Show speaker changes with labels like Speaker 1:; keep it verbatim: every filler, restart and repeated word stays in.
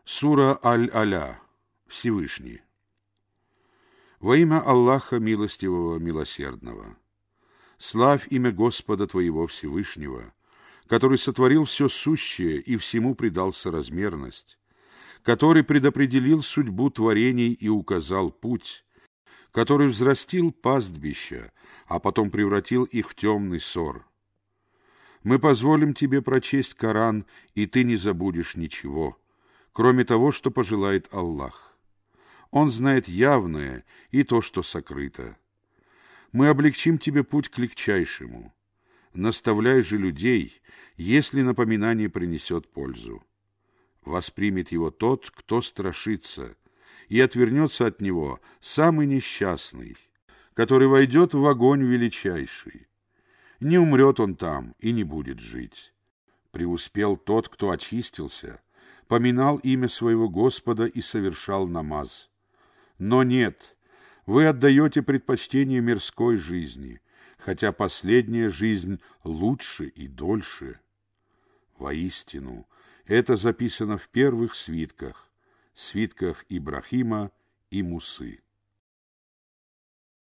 Speaker 1: Сура Аль-Аля. Всевышний. Во имя Аллаха Милостивого, Милосердного. Славь имя Господа твоего Всевышнего, который сотворил все сущее и всему придал соразмерность, который предопределил судьбу творений и указал путь, который взрастил пастбища, а потом превратил их в темный ссор. Мы позволим тебе прочесть Коран, и ты не забудешь ничего, кроме того, что пожелает Аллах. Он знает явное и то, что сокрыто. Мы облегчим тебе путь к легчайшему. Наставляй же людей, если напоминание принесет пользу. Воспримет его тот, кто страшится, и отвернется от него самый несчастный, который войдет в огонь величайший. Не умрет он там и не будет жить. Преуспел тот, кто очистился, поминал имя своего Господа и совершал намаз. Но нет, вы отдаете предпочтение мирской жизни, хотя последняя жизнь лучше и дольше. Воистину, это записано в первых свитках, свитках Ибрахима и Мусы.